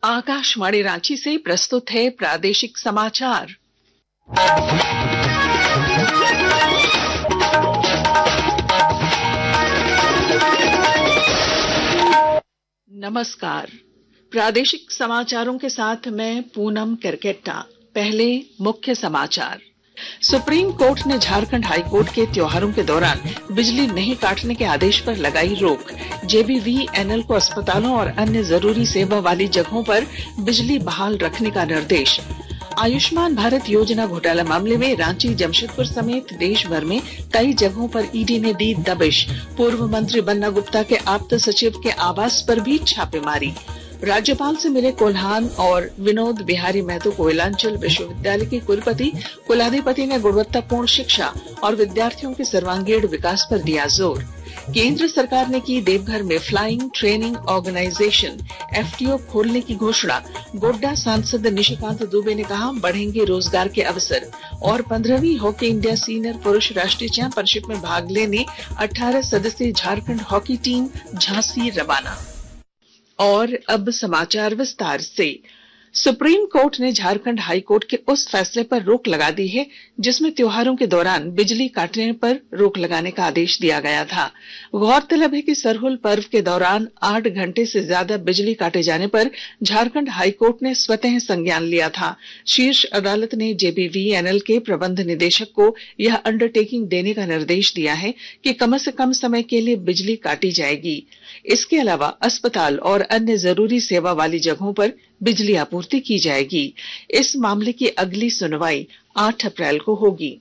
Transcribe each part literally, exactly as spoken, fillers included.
आकाशवाणी रांची से प्रस्तुत है प्रादेशिक समाचार। नमस्कार, प्रादेशिक समाचारों के साथ मैं पूनम करकेट्टा। पहले मुख्य समाचार। सुप्रीम कोर्ट ने झारखंड हाई कोर्ट के त्योहारों के दौरान बिजली नहीं काटने के आदेश पर लगाई रोक। जेबीवीएनएल को अस्पतालों और अन्य जरूरी सेवा वाली जगहों पर बिजली बहाल रखने का निर्देश। आयुष्मान भारत योजना घोटाला मामले में रांची, जमशेदपुर समेत देश भर में कई जगहों पर ईडी ने दी दबिश। पूर्व मंत्री बन्ना गुप्ता के आप्त सचिव के आवास पर भी छापेमारी। राज्यपाल से मिले कोल्हान और विनोद बिहारी महतो कोयलांचल विश्वविद्यालय के कुलपति कुलाधिपति ने गुणवत्तापूर्ण शिक्षा और विद्यार्थियों के सर्वांगीण विकास पर दिया जोर। केंद्र सरकार ने की देवघर में फ्लाइंग ट्रेनिंग ऑर्गेनाइजेशन एफटीओ खोलने की घोषणा। गोड्डा सांसद निशिकांत दुबे ने कहा, बढ़ेंगे रोजगार के अवसर। और पंद्रहवीं हॉकी इंडिया सीनियर पुरुष राष्ट्रीय चैंपियनशिप में भाग लेने अठारह सदस्यीय झारखंड हॉकी टीम झांसी रवाना। और अब समाचार विस्तार से। सुप्रीम कोर्ट ने झारखंड हाई कोर्ट के उस फैसले पर रोक लगा दी है जिसमें त्योहारों के दौरान बिजली काटने पर रोक लगाने का आदेश दिया गया था। गौरतलब है कि सरहुल पर्व के दौरान आठ घंटे से ज्यादा बिजली काटे जाने पर झारखंड हाई कोर्ट ने स्वतः संज्ञान लिया था। शीर्ष अदालत ने जेबीवीएनएल के प्रबंध निदेशक को यह अंडरटेकिंग देने का निर्देश दिया है कि कम से कम समय के लिए बिजली काटी जाएगी। इसके अलावा अस्पताल और अन्य जरूरी सेवा वाली जगहों पर बिजली आपूर्ति की जाएगी। इस मामले की अगली सुनवाई आठ अप्रैल को होगी।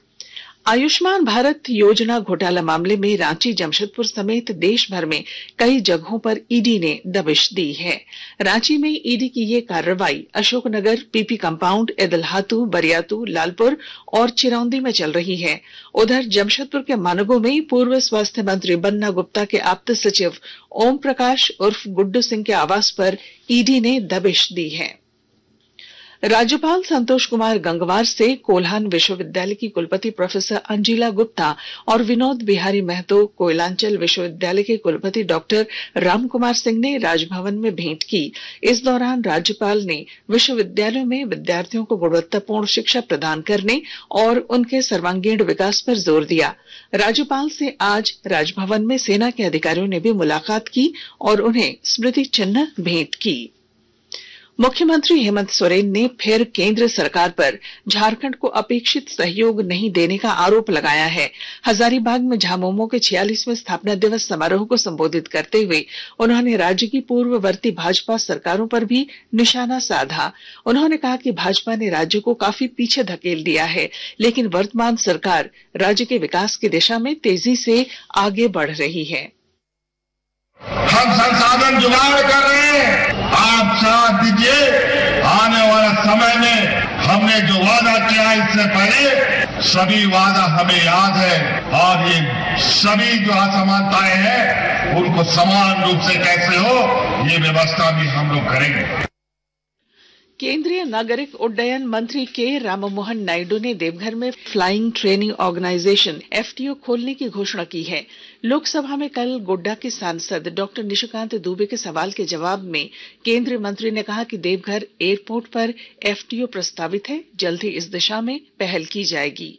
आयुष्मान भारत योजना घोटाला मामले में रांची, जमशेदपुर समेत देश भर में कई जगहों पर ईडी ने दबिश दी है। रांची में ईडी की ये कार्रवाई अशोकनगर, पीपी कंपाउंड, एदलहातू, बरियातू, लालपुर और चिरौंदी में चल रही है। उधर जमशेदपुर के मानगो में पूर्व स्वास्थ्य मंत्री बन्ना गुप्ता के आप्त सचिव ओम प्रकाश उर्फ गुड्डू सिंह के आवास पर ईडी ने दबिश दी है। राज्यपाल संतोष कुमार गंगवार से कोल्हान विश्वविद्यालय की कुलपति प्रोफेसर अंजिला गुप्ता और विनोद बिहारी महतो कोयलांचल विश्वविद्यालय के कुलपति डॉक्टर राम कुमार सिंह ने राजभवन में भेंट की। इस दौरान राज्यपाल ने विश्वविद्यालयों में विद्यार्थियों को गुणवत्तापूर्ण शिक्षा प्रदान करने और उनके सर्वांगीण विकास पर जोर दिया। राज्यपाल से आज राजभवन में सेना के अधिकारियों ने भी मुलाकात की और उन्हें स्मृति चिन्ह भेंट की। मुख्यमंत्री हेमंत सोरेन ने फिर केंद्र सरकार पर झारखंड को अपेक्षित सहयोग नहीं देने का आरोप लगाया है। हजारीबाग में झामुमो के छियालीसवें स्थापना दिवस समारोह को संबोधित करते हुए उन्होंने राज्य की पूर्ववर्ती भाजपा सरकारों पर भी निशाना साधा। उन्होंने कहा कि भाजपा ने राज्य को काफी पीछे धकेल दिया है, लेकिन वर्तमान सरकार राज्य के विकास की दिशा में तेजी से आगे बढ़ रही है। हम संसाधन जुगाड़ कर रहे हैं, आप साथ दीजिए। आने वाले समय में हमने जो वादा किया इससे पहले सभी वादा हमें याद है और ये सभी जो असमानताएं हैं उनको समान रूप से कैसे हो ये व्यवस्था भी हम लोग करेंगे। केंद्रीय नागरिक उड्डयन मंत्री के राममोहन नायडू ने देवघर में फ्लाइंग ट्रेनिंग ऑर्गेनाइजेशन एफटीओ खोलने की घोषणा की है। लोकसभा में कल गोड्डा के सांसद डॉक्टर निशिकांत दुबे के सवाल के जवाब में केंद्रीय मंत्री ने कहा कि देवघर एयरपोर्ट पर एफटीओ प्रस्तावित है, जल्द ही इस दिशा में पहल की जाएगी।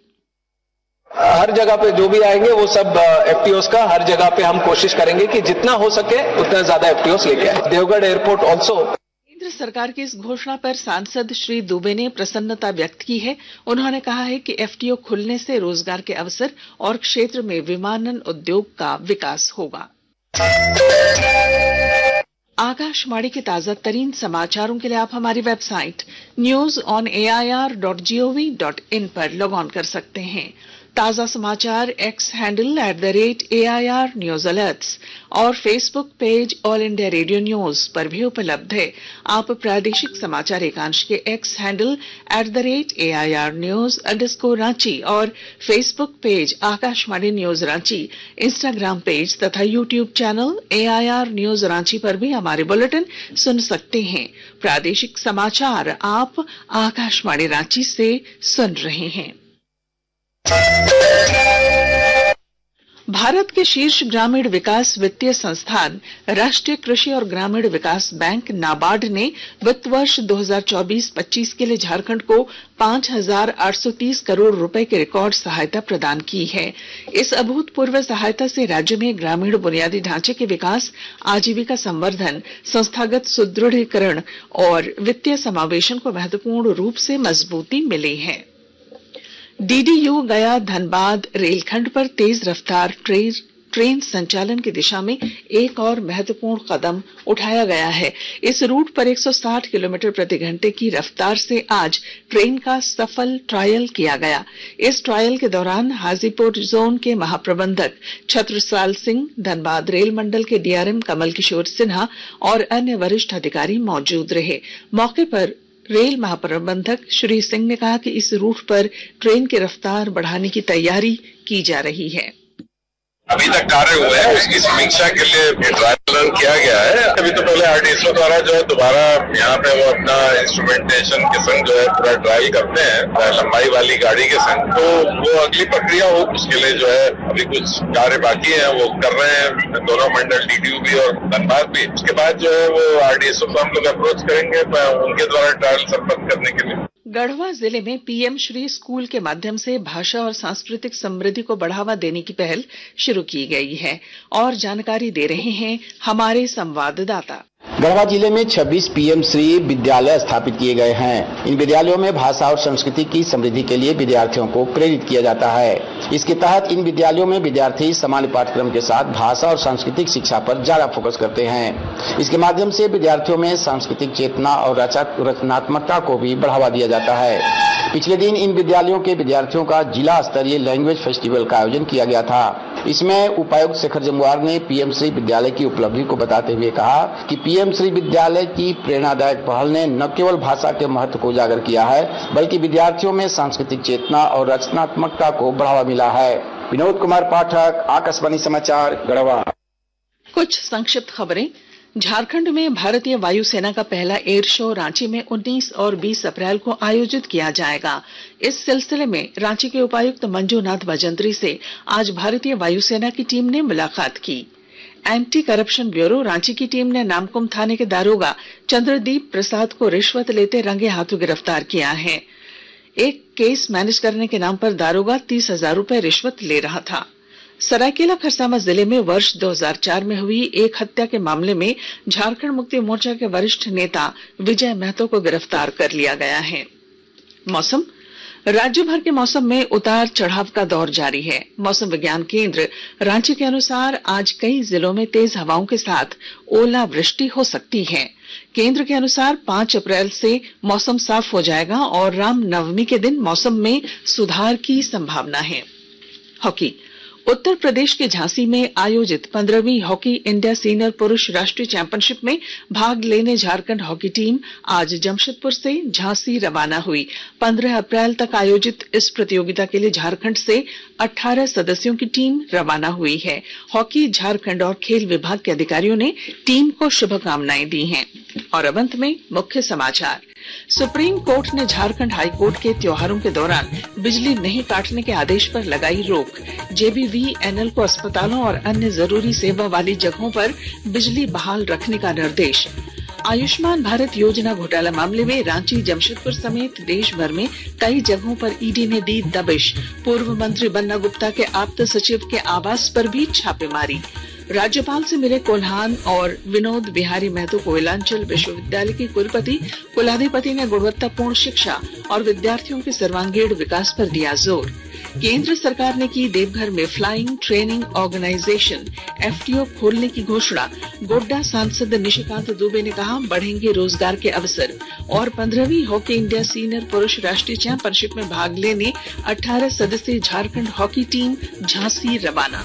हर जगह पे जो भी आएंगे वो सब एफटीओस का हर जगह पे हम कोशिश करेंगे कि जितना हो सके उतना ज्यादा एफटीओस लेके आए। देवगढ़ एयरपोर्ट ऑल्सो। केंद्र सरकार की इस घोषणा पर सांसद श्री दुबे ने प्रसन्नता व्यक्त की है। उन्होंने कहा है कि एफटीओ खुलने से रोजगार के अवसर और क्षेत्र में विमानन उद्योग का विकास होगा। आकाशवाणी के ताजा तरीन समाचारों के लिए आप हमारी website news on A I R dot G O V dot I पर लॉग ऑन कर सकते हैं। ताजा समाचार X handle at the rate A I R news alerts और Facebook page All India Radio news पर भी उपलब्ध है। आप प्रादेशिक समाचार एकांश के X handle at the rate A I R news underscore Ranchi और Facebook page Akashvani news Ranchi, Instagram page तथा YouTube channel A I R news Ranchi पर भी हमारे बुलेटिन सुन सकते हैं। प्रादेशिक समाचार आप आकाशवाणी रांची से सुन रहे हैं। भारत के शीर्ष ग्रामीण विकास वित्तीय संस्थान राष्ट्रीय कृषि और ग्रामीण विकास बैंक नाबार्ड ने वित्त वर्ष दो हज़ार चौबीस पच्चीस के लिए झारखंड को पांच हजार आठ सौ तीस करोड़ रुपए की रिकॉर्ड सहायता प्रदान की है। इस अभूतपूर्व सहायता से राज्य में ग्रामीण बुनियादी ढांचे के विकास, आजीविका संवर्धन, संस्थागत सुदृढ़ीकरण और वित्तीय समावेशन को महत्वपूर्ण रूप से मजबूती मिली है। डीडीयू गया धनबाद रेलखंड पर तेज रफ्तार ट्रेन ट्रेन संचालन की दिशा में एक और महत्वपूर्ण कदम उठाया गया है। इस रूट पर एक सौ साठ किलोमीटर प्रति घंटे की रफ्तार से आज ट्रेन का सफल ट्रायल किया गया। इस ट्रायल के दौरान हाजीपुर जोन के महाप्रबंधक छत्रसाल सिंह, धनबाद रेल मंडल के डीआरएम कमल किशोर सिन्हा और अन्य वरिष्ठ अधिकारी मौजूद रहे। मौके पर रेल महाप्रबंधक श्री सिंह ने कहा कि इस रूट पर ट्रेन की रफ्तार बढ़ाने की तैयारी की जा रही है। अभी तक कार्य हुए हैं, इसकी समीक्षा के लिए ट्रायल रन किया गया है। अभी तो पहले आरडीएसओ द्वारा जो है दोबारा यहाँ पे वो अपना इंस्ट्रूमेंटेशन के संग जो है पूरा ट्रायल करते हैं लंबाई वाली गाड़ी के संग, तो वो अगली प्रक्रिया हो उसके लिए जो है अभी कुछ कार्य बाकी है वो कर रहे हैं दोनों मंडल, डीडीयू भी और धनबाद भी। उसके बाद जो है वो आरडीएसओ को हम लोग अप्रोच करेंगे उनके द्वारा ट्रायल संपन्न करने के लिए। गढ़वा जिले में पीएम श्री स्कूल के माध्यम से भाषा और सांस्कृतिक समृद्धि को बढ़ावा देने की पहल शुरू की गई है और जानकारी दे रहे हैं हमारे संवाददाता। गढ़वा जिले में छब्बीस पीएम श्री विद्यालय स्थापित किए गए हैं। इन विद्यालयों में भाषा और संस्कृति की समृद्धि के लिए विद्यार्थियों को प्रेरित किया जाता है। इसके तहत इन विद्यालयों में विद्यार्थी सामान्य पाठ्यक्रम के साथ भाषा और सांस्कृतिक शिक्षा पर ज्यादा फोकस करते हैं। इसके माध्यम से विद्यार्थियों में सांस्कृतिक चेतना और रचनात्मकता को भी बढ़ावा दिया जाता है। पिछले दिन इन विद्यालयों के विद्यार्थियों का जिला स्तरीय लैंग्वेज फेस्टिवल का आयोजन किया गया था। इसमें उपायुक्त शेखर जमुआर ने पीएम श्री विद्यालय की उपलब्धि को बताते हुए कहा कि पीएम श्री विद्यालय की प्रेरणादायक पहल ने न केवल भाषा के महत्व को उजागर किया है, बल्कि विद्यार्थियों में सांस्कृतिक चेतना और रचनात्मकता को बढ़ावा मिला है। विनोद कुमार पाठक, आकाशवाणी समाचार, गढ़वा। कुछ संक्षिप्त खबरें। झारखंड में भारतीय वायुसेना का पहला एयर शो रांची में उन्नीस और बीस अप्रैल को आयोजित किया जाएगा। इस सिलसिले में रांची के उपायुक्त मंजूनाथ भजंत्री से आज भारतीय वायुसेना की टीम ने मुलाकात की। एंटी करप्शन ब्यूरो रांची की टीम ने नामकुम थाने के दारोगा चंद्रदीप प्रसाद को रिश्वत लेते रंगे हाथों गिरफ्तार किया है। एक केस मैनेज करने के नाम पर दारोगा तीस हजार रूपये रिश्वत ले रहा था। सरायकेला खरसावां जिले में वर्ष दो हज़ार चार में हुई एक हत्या के मामले में झारखंड मुक्ति मोर्चा के वरिष्ठ नेता विजय महतो को गिरफ्तार कर लिया गया है। मौसम। राज्य भर के मौसम में उतार चढ़ाव का दौर जारी है। मौसम विज्ञान केंद्र रांची के अनुसार आज कई जिलों में तेज हवाओं के साथ ओलावृष्टि हो सकती है। केंद्र के अनुसार पांच अप्रैल से मौसम साफ हो जाएगा और रामनवमी के दिन मौसम में सुधार की संभावना है। हॉकी। उत्तर प्रदेश के झांसी में आयोजित पंद्रहवीं हॉकी इंडिया सीनियर पुरुष राष्ट्रीय चैंपियनशिप में भाग लेने झारखंड हॉकी टीम आज जमशेदपुर से झांसी रवाना हुई। पंद्रह अप्रैल तक आयोजित इस प्रतियोगिता के लिए झारखंड से अठारह सदस्यों की टीम रवाना हुई है। हॉकी झारखंड और खेल विभाग के अधिकारियों ने टीम को शुभकामनाएं दी हैं। और अब अंत में मुख्य समाचार। सुप्रीम कोर्ट ने झारखंड हाई कोर्ट के त्योहारों के दौरान बिजली नहीं काटने के आदेश पर लगाई रोक। जेबीवीएनएल को अस्पतालों और अन्य जरूरी सेवा वाली जगहों पर बिजली बहाल रखने का निर्देश। आयुष्मान भारत योजना घोटाला मामले में रांची, जमशेदपुर समेत देश भर में कई जगहों पर ईडी ने दी दबिश। पूर्व मंत्री बन्ना गुप्ता के आप्त सचिव के आवास पर भी छापेमारी। राज्यपाल से मिले कोल्हान और विनोद बिहारी महतो कोयलांचल विश्वविद्यालय के कुलपति कुलाधिपति ने गुणवत्तापूर्ण शिक्षा और विद्यार्थियों के सर्वांगीण विकास पर दिया जोर। केंद्र सरकार ने की देवघर में फ्लाइंग ट्रेनिंग ऑर्गेनाइजेशन एफटीओ खोलने की घोषणा। गोड्डा सांसद निशिकांत दुबे ने कहा बढ़ेंगे रोजगार के अवसर। और पंद्रहवीं हॉकी इंडिया सीनियर पुरुष राष्ट्रीय चैंपियनशिप में भाग लेने अठारह सदस्यीय झारखंड हॉकी टीम झांसी रवाना।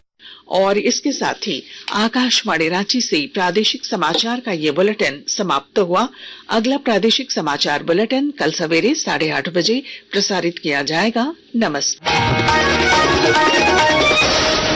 और इसके साथ ही आकाशवाणी रांची से प्रादेशिक समाचार का ये बुलेटिन समाप्त हुआ। अगला प्रादेशिक समाचार बुलेटिन कल सवेरे साढ़े आठ बजे प्रसारित किया जाएगा। नमस्कार।